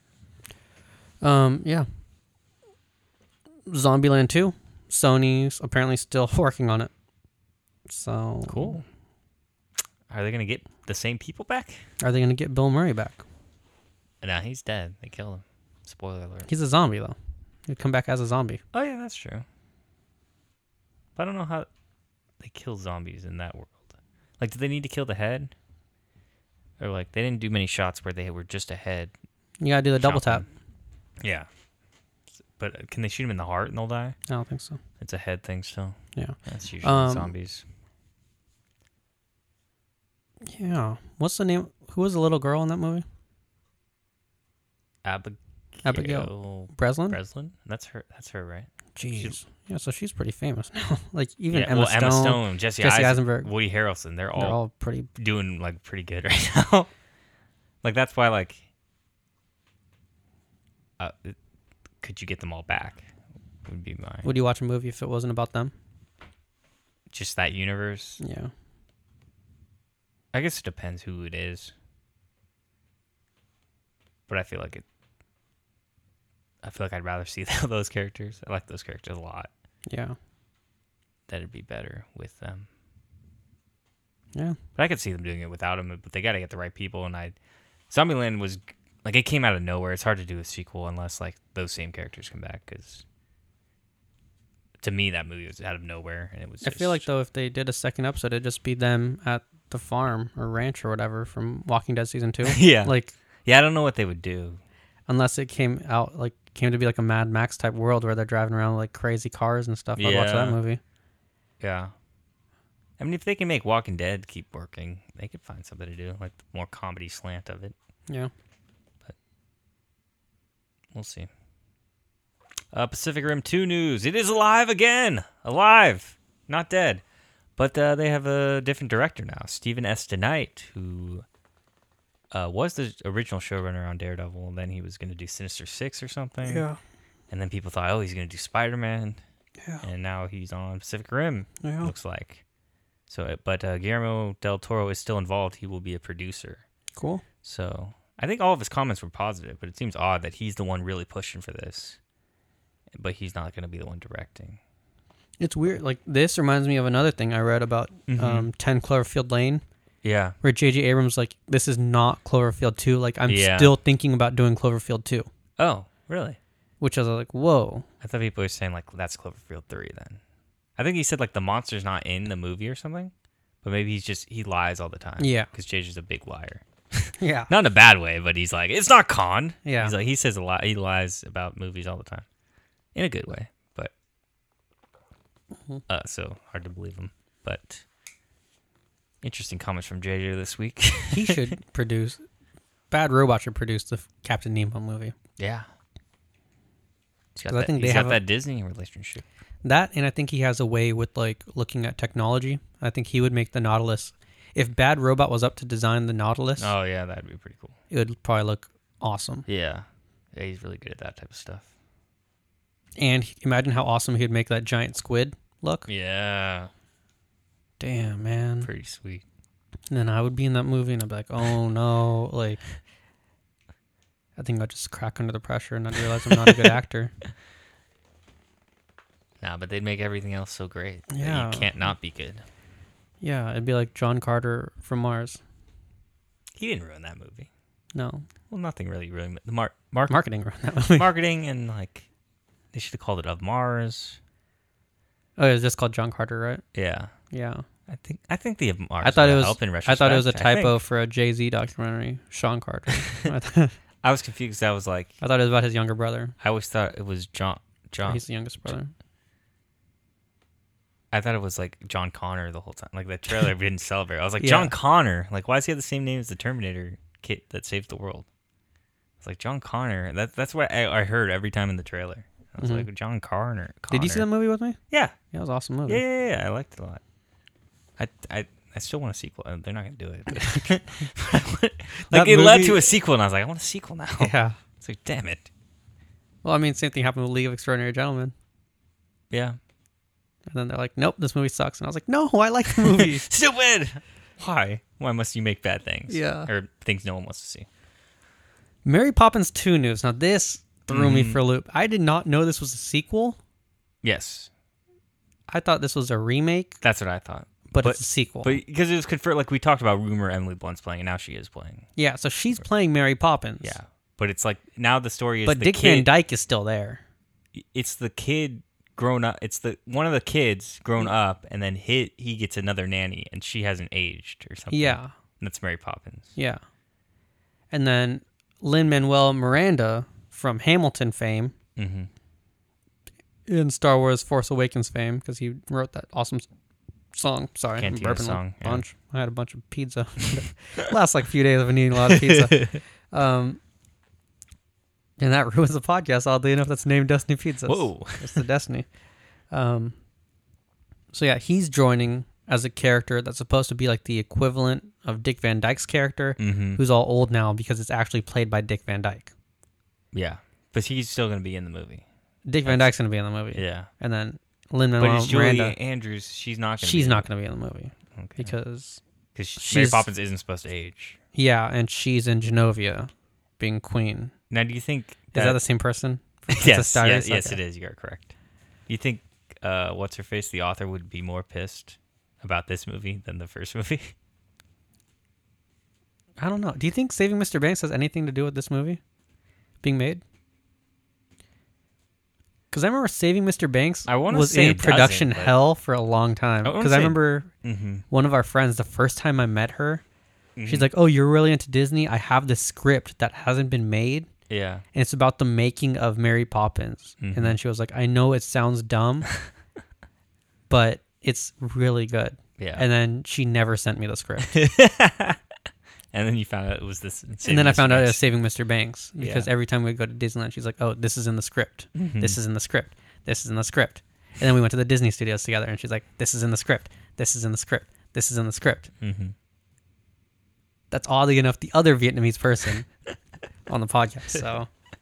Um, yeah. Zombieland two. Sony's apparently still working on it. So Cool. Are they gonna get the same people back? Are they going to get Bill Murray back? No, he's dead. They killed him. Spoiler alert. He's a zombie though. He'd come back as a zombie. Oh yeah, that's true. But I don't know how they kill zombies in that world. Like, do they need to kill the head? Or like they didn't do many shots where they were just a head. You gotta do the double tap. chopping. Yeah. But can they shoot him in the heart and they'll die? I don't think so. It's a head thing still. Yeah. That's usually Um, zombies. Yeah. What's the name? Who was the little girl in that movie? Abigail, Abigail Breslin? Breslin? That's her. That's her, right? Jeez. Yeah, so she's pretty famous now. Like even yeah, Emma, well, Stone, Emma Stone, Jesse, Jesse Eisen- Eisenberg. Woody Harrelson. They're all, They're all pretty. doing like pretty good right now. Like that's why like, uh, it- could you get them all back? Would be my Would you watch a movie if it wasn't about them? just that universe. Yeah. I guess it depends who it is, but I feel like it. I feel like I'd rather see those characters. I like those characters a lot. Yeah. That'd be better with them. Yeah. But I could see them doing it without them. But they got to get the right people. And I, Zombieland was like it came out of nowhere. It's hard to do a sequel unless like those same characters come back. Because to me, that movie was out of nowhere, and it was. I feel like though if they did a second episode, it'd just be them at the farm or ranch or whatever from Walking Dead season two. yeah, Like yeah, I don't know what they would do. unless it came out like came to be like a Mad Max type world where they're driving around with, like crazy cars and stuff. I'd watch that Yeah. movie. Yeah. I mean, if they can make Walking Dead keep working, they could find something to do, like the more comedy slant of it. Yeah. We'll see. Uh, Pacific Rim two news. It is alive again. Alive. Not dead. But uh, they have a different director now. Stephen S. DeKnight, who uh, was the original showrunner on Daredevil. And then he was going to do Sinister Six or something. Yeah. And then people thought, oh, he's going to do Spider-Man. Yeah. And now he's on Pacific Rim, Yeah. looks like. So, But uh, Guillermo del Toro is still involved. He will be a producer. Cool. So I think all of his comments were positive, but it seems odd that he's the one really pushing for this. But he's not going to be the one directing. It's weird. Like this reminds me of another thing I read about Mhm. um, ten Cloverfield Lane, Yeah. where J J Abrams like this is not Cloverfield two. Like I'm Yeah. still thinking about doing Cloverfield two, Oh, really? which I was like, whoa. I thought people were saying, like, that's Cloverfield three then. I think he said, like, the monster's not in the movie or something. But maybe he's just, he lies all the time. Yeah. Because J J's a big liar. Yeah. Not in a bad way, but he's like, it's not Con. Yeah. He's like, he says a lot. He lies about movies all the time. In a good way, but. Mm-hmm. Uh, so hard to believe him. But. Interesting comments from J J this week. He should produce. Bad Robot should produce the Captain Nemo movie. Yeah. He's got, 'Cause I that, think they he's have got a- that Disney relationship. That, and I think he has a way with like looking at technology. I think he would make the Nautilus. If Bad Robot was up to design the Nautilus, Oh, yeah, that'd be pretty cool. it would probably look awesome. Yeah. Yeah, he's really good at that type of stuff. And he- imagine how awesome he'd make that giant squid look. Yeah. Damn, man. Pretty sweet. And then I would be in that movie and I'd be like, oh no, like, I think I'd just crack under the pressure and I'd realize I'm not a good actor. Nah, but they'd make everything else so great. that Yeah. You can't not be good. Yeah, it'd be like John Carter from Mars. He didn't ruin that movie. No, Well, nothing really ruined the mar- mark- marketing around that movie. marketing and, like, they should have called it Of Mars. Oh, it was just called John Carter, right? Yeah. Yeah. I think I think the Of Mars I thought would it was. help in I thought it was a retrospect, I typo think. for a Jay Z documentary, Sean Carter. I, th- I was confused. I was like, I thought it was about his younger brother. I always thought it was John. John. He's the youngest brother. I thought it was like John Connor the whole time. Like the trailer didn't celebrate. I was like, Yeah. John Connor. Like, why does he have the same name as the Terminator kid that saved the world? It's like John Connor. That that's what I, I heard every time in the trailer. I was Mhm. like, John Connor. Did you see that Connor. movie with me? Yeah. Yeah, it was an awesome movie. Yeah, yeah, yeah. I liked it a lot. I I I still want a sequel. Uh, They're not gonna do it. but- like That it led movie- to a sequel, and I was like, I want a sequel now. Yeah. It's like, damn it. Well, I mean, same thing happened with League of Extraordinary Gentlemen. Yeah. And then they're like, nope, this movie sucks. And I was like, no, I like the movie. Stupid. Why? Why must you make bad things? Yeah. Or things no one wants to see. Mary Poppins two news. Now, this threw me Mhm. for a loop. I did not know this was a sequel. Yes. I thought this was a remake, That's what I thought. but, But- it's a sequel. But because it was confirmed, like we talked about, rumor Emily Blunt's playing, and now she is playing. yeah, so she's playing Mary Poppins. Yeah. But it's like now the story is But the Dick kid. Van Dyke is still there. It's the kid grown up. It's the one of the kids grown up, and then he he gets another nanny, and she hasn't aged or something. Yeah, And that's Mary Poppins. yeah. And then Lin-Manuel Miranda from Hamilton fame Mm-hmm. in Star Wars Force Awakens fame, because he wrote that awesome s- song. Sorry, I'm Cantina burping song, a yeah. bunch. I had a bunch of pizza. Last like few days I've been eating a lot of pizza. um, and that ruins the podcast, oddly enough. That's named Destiny Pizzas. Whoa. It's the Destiny. Um, so yeah, he's joining as a character that's supposed to be like the equivalent of Dick Van Dyke's character, Mm-hmm. who's all old now because it's actually played by Dick Van Dyke. Yeah. But he's still going to be in the movie. Dick Van That's- Dyke's going to be in the movie. Yeah. And then But Lin-Manuel it's Julie Miranda, Andrews. She's not going to she's be not going to be in the movie Okay. because, Because Mary she's- Poppins isn't supposed to age. yeah, and she's in Genovia being queen. Now, do you think... Is that the same person? yes, Princess yes, Diaries? yes, Okay. it is. You are correct. Do you think uh, What's-Her-Face, the author, would be more pissed about this movie than the first movie? I don't know. Do you think Saving Mister Banks has anything to do with this movie being made? Because I remember Saving Mister Banks I wanna was say in it doesn't, production but- hell for a long time. I wanna Because I say- remember Mm-hmm. one of our friends, the first time I met her, she's like, oh, you're really into Disney? I have this script that hasn't been made, Yeah. and it's about the making of Mary Poppins. Mhm. And then she was like, I know it sounds dumb, but it's really good. Yeah. And then she never sent me the script. And then you found out it was this. And then I found out it was Banks. Saving Mister Banks because Yeah. every time we go to Disneyland, she's like, "Oh, this is in the script. Mhm. This is in the script. This is in the script." And then we went to the Disney studios together, and she's like, "This is in the script. This is in the script. This is in the script." Mhm. That's oddly enough the other Vietnamese person on the podcast. So,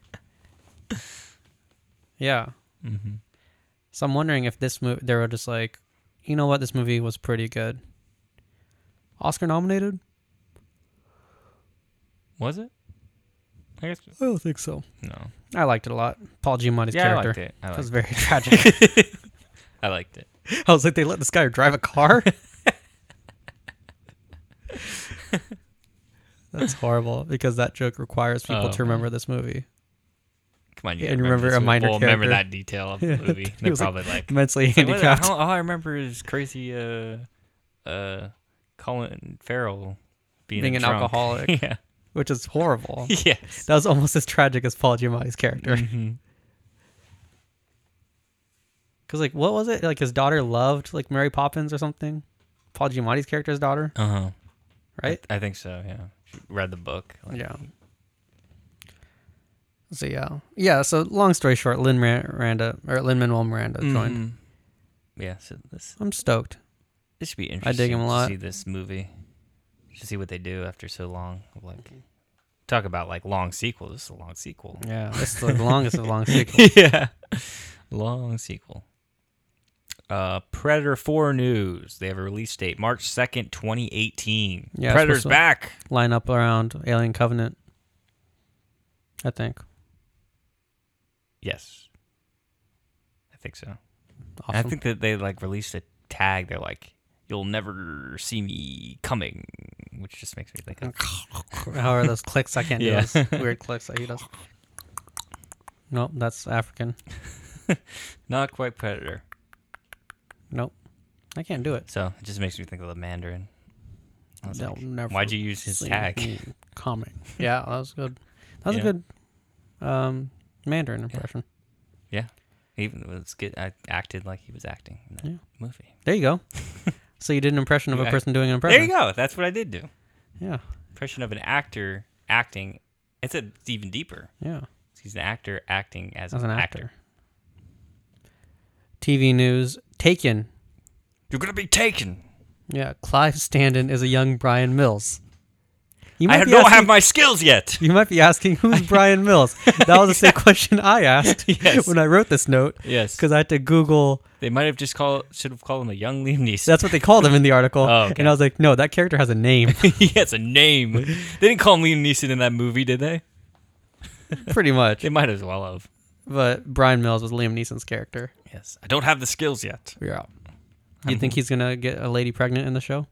yeah. Mhm. So I'm wondering if this movie, they were just like, you know what, this movie was pretty good. Oscar nominated? Was it? I guess I don't think so. no. I liked it a lot. Paul Giamatti's Yeah, I character. liked it. I That was liked very tragic. it. I liked it. I was like, they let this guy drive a car? That's horrible because that joke requires people Oh, to remember this movie. Come on, you And gotta remember this a movie. minor well, remember character. that detail of the Yeah, movie. he They're was, like, probably like, Mentally it's like, what- handicapped. all, all I remember is crazy uh, uh, Colin Farrell being, Being a an drunk. alcoholic. yeah. Which is horrible. Yes. That was almost as tragic as Paul Giamatti's character. Mhm. Because, like, what was it? Like, his daughter loved, like, Mary Poppins or something? Paul Giamatti's character's daughter, Uh huh. right? I think so. Yeah. She read the book. like- Yeah. So, yeah. Yeah, so long story short, Lin Miranda, or Lin-Manuel Miranda joined. Mhm. Yeah. So this I'm stoked. this should be I interesting. dig him a to lot. see this movie. To see what they do after so long. Of like, talk about like long sequel. This is a long sequel. Yeah, this is the longest of the long sequel. yeah. Long sequel. Uh, Predator four news. They have a release date, March second, twenty eighteen. Yeah, it's Predator's supposed to- back. Line up around Alien Covenant, I think. Yes. I think so. Awesome. I think that they like released a tag. They're like, "You'll never see me coming," which just makes me think of. How are those clicks? I can't do Yeah. those weird clicks that he does. Nope, that's African. Not quite Predator. Nope, I can't do it. So it just makes me think of the Mandarin. I was They'll like, never why'd you use his see tag? me coming. Yeah, that was good. That was Yeah. a good um, Mandarin impression. Yeah. Even was good. I acted like he was acting in that Yeah. movie. There you go. So you did an impression of a Yeah. person doing an impression. There you go. That's what I did do. Yeah. Impression of an actor acting. It's, a, it's even deeper. Yeah. He's an actor acting as, As an, an actor. actor. T V news. Taken. You're gonna be taken. Yeah. Clive Standen is a young Brian Mills. You I be don't asking- have my skills yet. You might be asking, who's Brian Mills? That was the same question I asked Yes. when I wrote this note. Yes. Because I had to Google. They might have just called. Should have called him a young Liam Neeson. That's what they called him in the article. Oh, okay. And I was like, no, that character has a name. He has a name. They didn't call him Liam Neeson in that movie, did they? Pretty much. They might as well have. But Brian Mills was Liam Neeson's character. Yes. I don't have the skills yet. Yeah. Do you think he's going to get a lady pregnant in the show?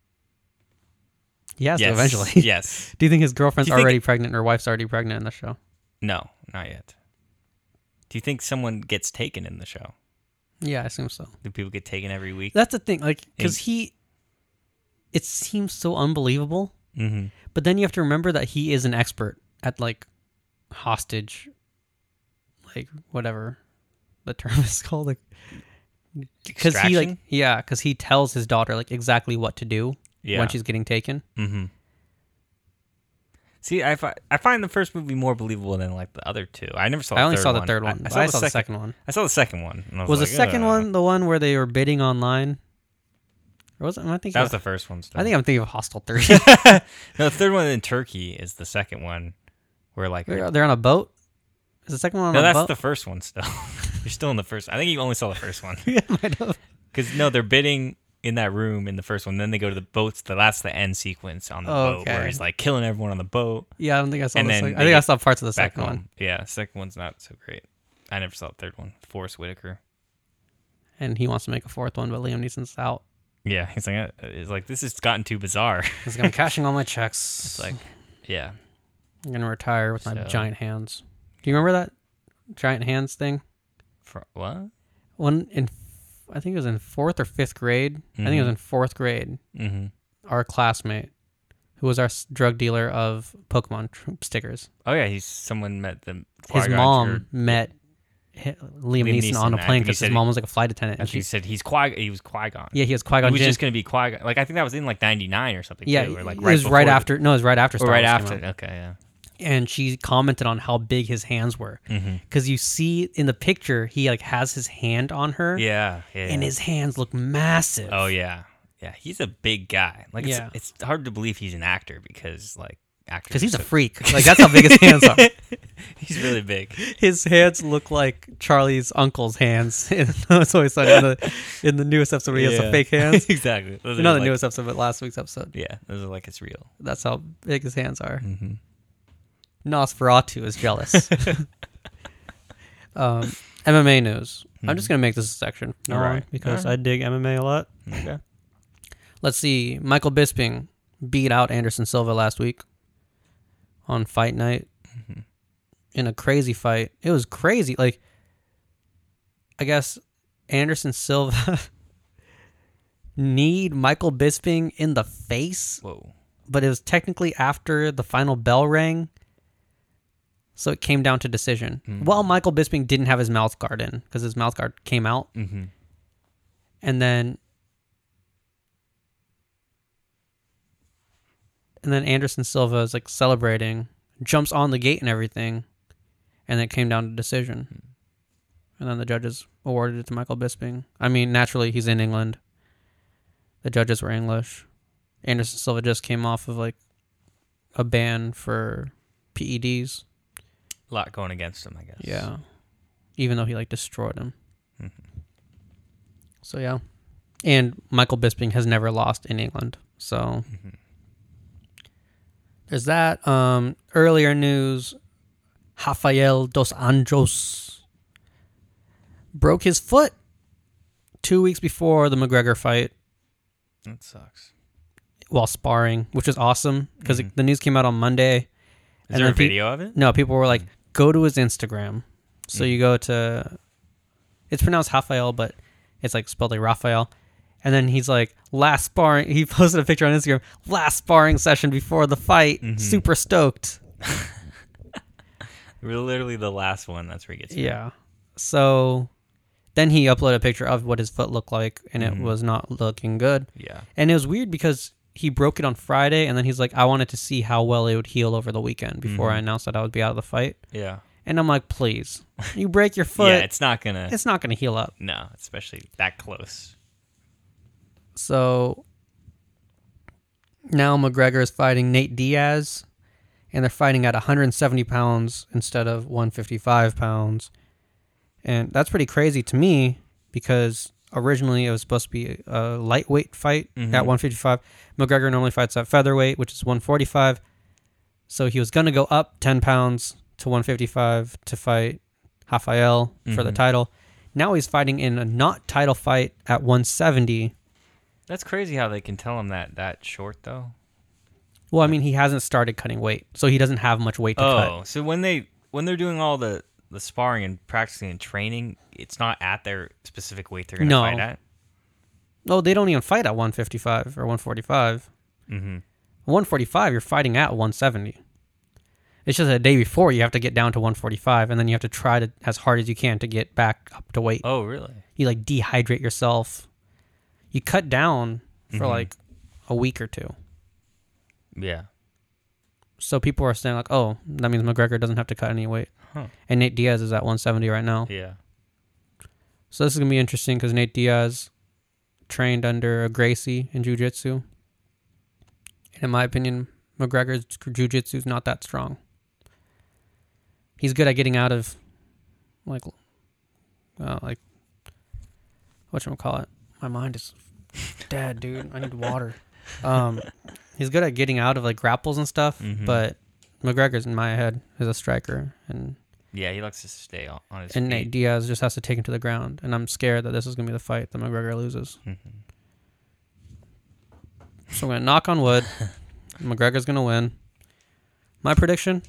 He has Yes. to eventually. Yes. Do you think his girlfriend's Do you think- already pregnant or wife's already pregnant in the show? No, not yet. Do you think someone gets taken in the show? Yeah, I assume so. Do people get taken every week? That's the thing. Like, because he, it seems so unbelievable. Mm-hmm. But then you have to remember that he is an expert at, like, hostage, like, whatever the term is called. Like, because he, like, yeah, because he tells his daughter, like, exactly what to do Yeah. when she's getting taken. Mm-hmm. See, I, fi- I find the first movie more believable than like the other two. I never saw. I the only third saw the one. third I- one. I, but saw, I the, saw second, the second one. I saw the second one. And I was Was like, the second "Ugh." one the one where they were bidding online? Or was it? Am I thinking? That was of, the first one. Still. I think I'm thinking of Hostel three. No, the third one in Turkey is the second one, where like they're, they're on a boat. Is the second one on no, a that's boat? the first one. Still, you're still in the first. I think you only saw the first one yeah, might have. because no, they're bidding in that room in the first one. Then they go to the boats. The last the end sequence on the Oh, boat where okay. he's like killing everyone on the boat. Yeah, I don't think I saw. And The then second. I they think I get saw parts of the Back second home. one, Yeah, second one's not so great. I never saw the third one. Forrest Whitaker. and he wants to make a fourth one, but Liam Neeson's out. Yeah, he's like, uh, it's like this has gotten too bizarre. He's gonna cashing all my checks. It's like, yeah, I'm gonna retire with my So- giant hands. Do you remember that giant hands thing? For, what? One in, I think it was in fourth or fifth grade. I think it was Mhm. in fourth grade. Mm-hmm. Our classmate, who was our s- drug dealer of Pokemon tr- stickers, Oh yeah, he's someone met the his Qui-Gon mom or- met hi- Liam, Liam Neeson, on a Neeson, I plane think he because his said mom he- was like a flight attendant. And And she she, said he's Qui. He was Qui Gon. yeah, he was Qui he Gon was Jinn. just gonna be Qui Gon. Like I think that was in like ninety-nine or something. Yeah, too, or, like it right was right before after. No, it was right after. The, Star or right Wars came after. out. Okay, yeah. And she commented on how big his hands were Mm-hmm. because you see in the picture he like has his hand on her, Yeah, yeah. and yeah. his hands look massive. Oh yeah, yeah. He's a big guy. Like it's, Yeah. it's hard to believe he's an actor because like actors. because he's are a so- freak. Like that's how big his hands are. He's really big. His hands look like Charlie's uncle's hands. In, it's always funny in the in the newest episode where he has the Yeah. fake hands. Exactly. Those are Not the like- newest episode, but last week's episode. Yeah, those are like it's real. That's how big his hands are. Mm-hmm. Nosferatu is jealous. um, M M A news. I'm just gonna make this a section, no, All right. because All right. I dig M M A a lot. Okay. Let's see. Michael Bisping beat out Anderson Silva last week on Fight Night Mhm. in a crazy fight. It was crazy. Like, I guess Anderson Silva kneed Michael Bisping in the face, Whoa. but it was technically after the final bell rang. So it came down to decision. Mhm. Well, Michael Bisping didn't have his mouth guard in because his mouth guard came out. Mm-hmm. And then and then Anderson Silva is like celebrating, jumps on the gate and everything, and it came down to decision. And then the judges awarded it to Michael Bisping. I mean, naturally he's in England. The judges were English. Anderson Silva just came off of like a ban for P E Ds. A lot going against him, I guess. Yeah. Even though he like destroyed him. Mhm. So yeah. And Michael Bisping has never lost in England. So Mhm. there's that. Um earlier news, Rafael dos Anjos broke his foot two weeks before the McGregor fight That sucks. while sparring, which is awesome because Mhm. the news came out on Monday. Is And there a then pe- video of it? No, people were like, go to his Instagram. So Mm. you go to, it's pronounced Rafael, but it's like spelled like Raphael. And then he's like, last sparring, he posted a picture on Instagram, last sparring session before the fight, Mhm. super stoked. We're literally the last one. That's where he gets. hurt. Yeah. So then he uploaded a picture of what his foot looked like, and Mhm. it was not looking good. Yeah. And it was weird because he broke it on Friday, and then he's like, I wanted to see how well it would heal over the weekend before Mhm. I announced that I would be out of the fight. Yeah. And I'm like, please, you break your foot, Yeah, it's not gonna. it's not going to heal up. No, especially that close. So now McGregor is fighting Nate Diaz, and they're fighting at one hundred seventy pounds instead of one hundred fifty-five pounds. And that's pretty crazy to me because originally it was supposed to be a lightweight fight Mhm. at one fifty-five. McGregor normally fights at featherweight, which is one forty-five. So he was going to go up ten pounds to one fifty-five to fight Rafael for the Mhm. title. Now he's fighting in a not title fight at one seventy. That's crazy how they can tell him that that short though. Well, I mean, he hasn't started cutting weight, so he doesn't have much weight to cut. Oh, so when they when they're doing all the the sparring and practicing and training, it's not at their specific weight they're gonna No. fight at. No, they don't even fight at one fifty-five or one forty-five. Mm-hmm. one forty-five, you're fighting at one seventy. It's just a day before you have to get down to one forty-five, and then you have to try to as hard as you can to get back up to weight. Oh, really? You like dehydrate yourself. You cut down for Mhm. like a week or two. Yeah. So people are saying like, oh, that means McGregor doesn't have to cut any weight. Huh. And Nate Diaz is at one seventy right now. Yeah. So this is going to be interesting because Nate Diaz trained under Gracie in jiu-jitsu. And in my opinion, McGregor's jiu-jitsu is not that strong. He's good at getting out of, like, uh, like, whatchamacallit? My mind is dead, dude. I need water. Um, he's good at getting out of, like, grapples and stuff, Mhm. but McGregor's, in my head, is a striker, and Yeah, he likes to stay on, on his and feet. Nate Diaz just has to take him to the ground, and I'm scared that this is going to be the fight that McGregor loses. Mhm. So I'm going to knock on wood. McGregor's going to win. My prediction,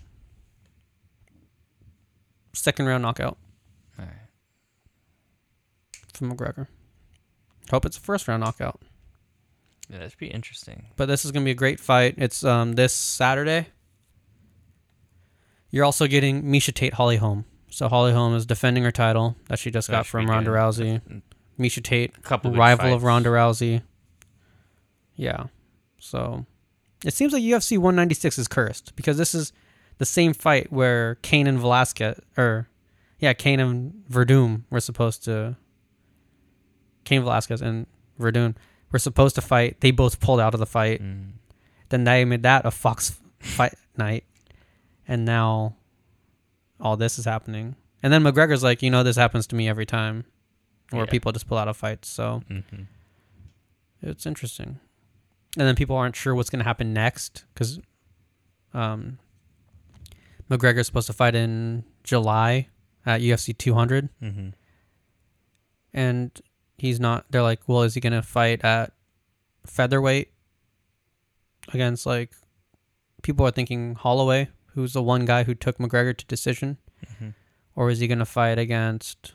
second round knockout All right. for McGregor. Hope it's a first round knockout. Yeah, that'd be interesting. But this is going to be a great fight. It's um this Saturday. You're also getting Miesha Tate Holly Holm. So Holly Holm is defending her title that she just So got that should from be Ronda good. Rousey. Miesha Tate, Couple good rival of fights. Ronda Rousey. Yeah. So it seems like U F C one ninety-six is cursed because this is the same fight where Kane and Velasquez, or yeah, Kane and Verdum were supposed to. Kane Velasquez and Verdun were supposed to fight. They both pulled out of the fight. Mm. Then they made that a Fox fight night, and now all this is happening. And then McGregor's like, you know, this happens to me every time, where Yeah. people just pull out of fights. So Mhm. it's interesting. And then people aren't sure what's going to happen next because um, McGregor's supposed to fight in July at U F C two hundred, Mhm. and he's not. They're like, well, is he going to fight at featherweight against, like, people are thinking Holloway, who's the one guy who took McGregor to decision, Mhm. or is he going to fight against,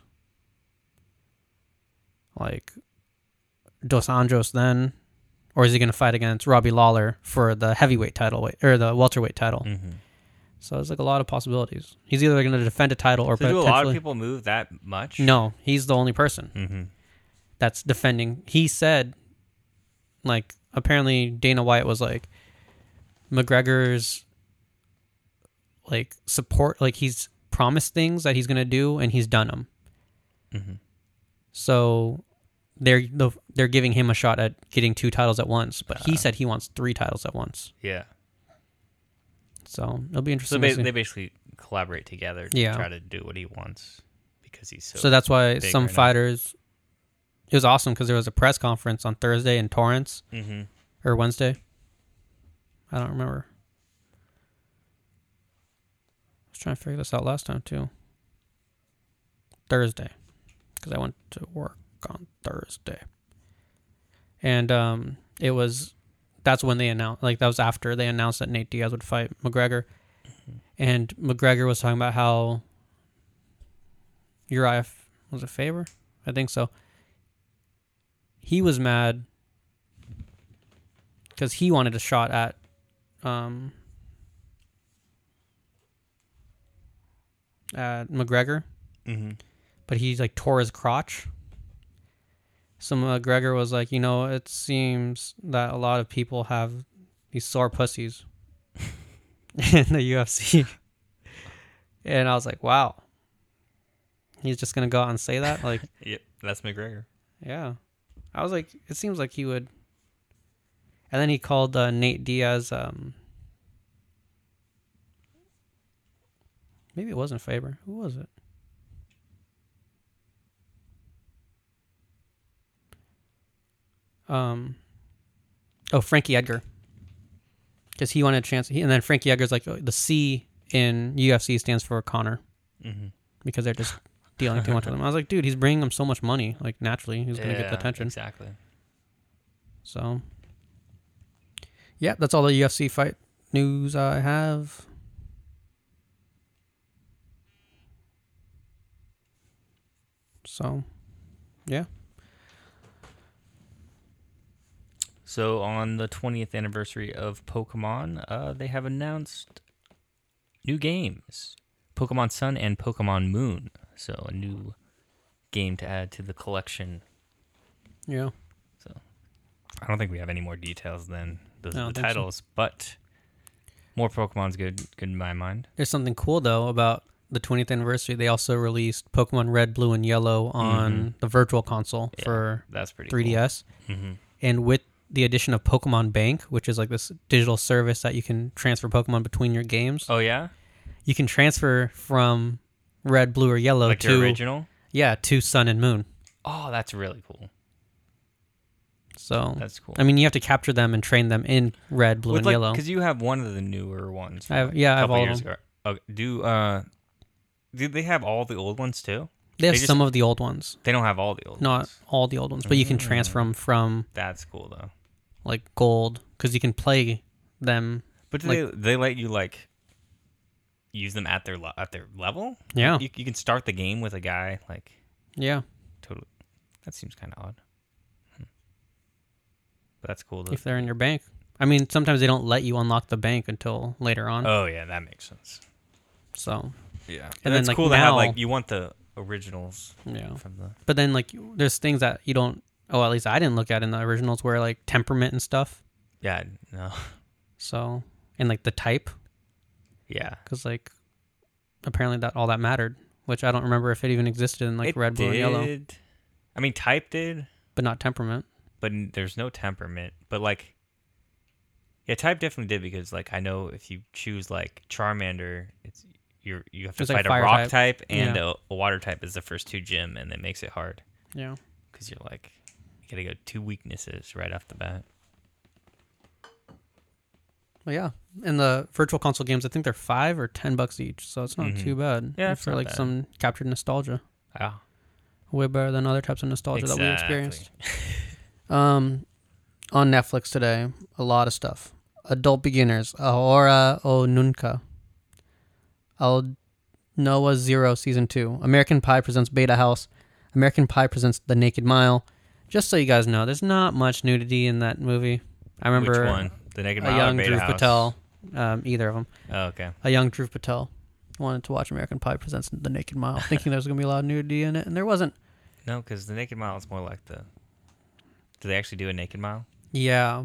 like, Dos Anjos then, or is he going to fight against Robbie Lawler for the heavyweight title weight or the welterweight title? Mhm. So there's like a lot of possibilities. He's either going to defend a title or So do a potentially. lot of people move that much? No, he's the only person Mm-hmm. that's defending. He said, like, apparently Dana White was like, McGregor's, like, support, like, he's promised things that he's going to do, and he's done them. Mm-hmm. So they're they're giving him a shot at getting two titles at once, but he Uh-huh. said he wants three titles at once. Yeah. So it'll be So interesting. ba- to see. they basically collaborate together to Yeah. try to do what he wants because he's so. So that's why big some right now. fighters. It was awesome because there was a press conference on Thursday in Torrance Mm-hmm. or Wednesday. I don't remember. I was trying to figure this out last time too. Thursday, because I went to work on Thursday, and um, it was. That's when they announced. Like that was after they announced that Nate Diaz would fight McGregor, and McGregor was talking about how Uriah was it Faber, I think so. He was mad because he wanted a shot at um, at McGregor, Mm-hmm. but he like tore his crotch. So McGregor was like, you know, it seems that a lot of people have these sore pussies in the U F C. And I was like, wow. He's just going to go out and say that? Like, Yep, that's McGregor. yeah. I was like, it seems like he would. And then he called uh, Nate Diaz. Um, maybe it wasn't Faber. Who was it? Um, oh, Frankie Edgar. Because he wanted a chance. He, and then Frankie Edgar's like, oh, the C in U F C stands for Connor. Mm-hmm. Because they're just dealing too much with him. I was like, dude, he's bringing him so much money. Like, naturally, he's going to get the attention. Exactly. So, yeah, that's all the U F C fight news I have. So, yeah. So on the twentieth anniversary of Pokemon, uh, they have announced new games. Pokemon Sun and Pokemon Moon. So a new game to add to the collection. Yeah. So I don't think we have any more details than those I are don't the think so. titles, but more Pokemon's good good in my mind. There's something cool, though, about the twentieth anniversary. They also released Pokemon Red, Blue, and Yellow on Mhm. the Virtual Console Yeah, for that's pretty three D S. Cool. Mm-hmm. And with the addition of Pokemon Bank, which is like this digital service that you can transfer Pokemon between your games, Oh yeah? you can transfer from Red, Blue, or Yellow Like to your original? yeah to Sun and Moon. Oh, that's really cool. So That's cool. I mean, you have to capture them and train them in Red, Blue, With and like, Yellow. Because you have one of the newer ones. I have- from yeah, a I have couple all of years them. ago. Okay, do uh, do they have all the old ones too? They have they just- some of the old ones, They don't have all the old not ones. all the old ones, but you can Mm. transfer them from That's cool though. like gold because you can play them. But do Like- they they let you like use them at their le- at their level? Yeah, You, you can start the game with a guy like yeah. totally. That seems kind of odd. Hmm. But that's cool though. If they're in your bank, I mean, sometimes they don't let you unlock the bank until later on. Oh yeah, that makes sense. So Yeah, And and then, it's like, cool to have now- like you want the originals yeah, from the. but then like there's things that you don't. Oh, at least I didn't look at in the originals where like temperament and stuff. Yeah, no, So and like the type, yeah. because like apparently that all that mattered, which I don't remember if it even existed in like It red, blue, and yellow, did. I mean, type did, but not temperament. but n- there's no temperament. But like, yeah, type definitely did because like I know if you choose like Charmander, it's you're you have to It's like fight a fire rock type. type, and Yeah. a, a water type is the first two gym, and it makes it hard Yeah. because you're like you gotta go two weaknesses right off the bat. Well, yeah. In the virtual console games, I think they're five or ten bucks each, so it's not Mhm. too bad. Yeah, it's for not like bad. some captured nostalgia. Wow, Way better than other types of nostalgia that we Exactly. experienced. Um, on Netflix today, a lot of stuff. Adult Beginners, Ahora o Nunca. Al Noah Zero Season two. American Pie presents Beta House. American Pie presents The Naked Mile. Just so you guys know, there's not much nudity in that movie. I remember Which one? The Naked a Mile or young Beta Dhruv House? Patel, um, either of them. Oh, okay. A young Dhruv Patel wanted to watch American Pie presents The Naked Mile, thinking there was going to be a lot of nudity in it, and there wasn't. No, because the Naked Mile is more like the. Do they actually do a Naked Mile? Yeah.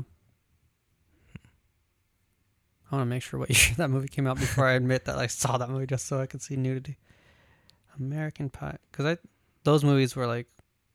I want to make sure what year that movie came out before I admit that I saw that movie just so I could see nudity. American Pie. Because I those movies were like.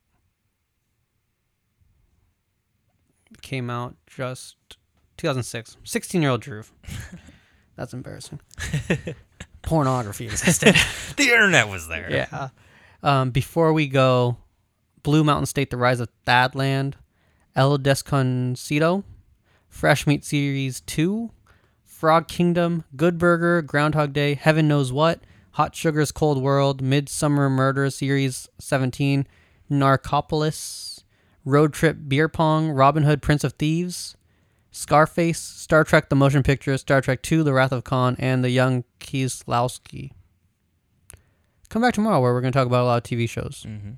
Came out just two thousand six. sixteen-year-old Drew. That's embarrassing. Pornography existed. The internet was there. Yeah. Um, before we go, Blue Mountain State, The Rise of Thadland, El Desconocido, Fresh Meat Series two, Frog Kingdom, Good Burger, Groundhog Day, Heaven Knows What, Hot Sugar's Cold World, Midsummer Murder Series seventeen, Narcopolis, Road Trip Beer Pong, Robin Hood, Prince of Thieves, Scarface, Star Trek The Motion Picture, Star Trek two, The Wrath of Khan, and The Young Kieslowski. Come back tomorrow where we're going to talk about a lot of T V shows Mm-hmm.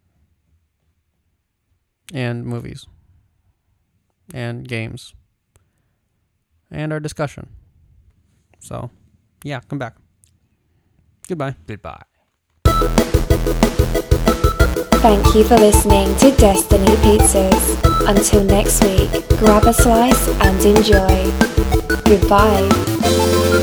and movies and games and our discussion. So, yeah, come back. Goodbye. Goodbye. Thank you for listening to Destiny Pizzas. Until next week, grab a slice and enjoy. Goodbye.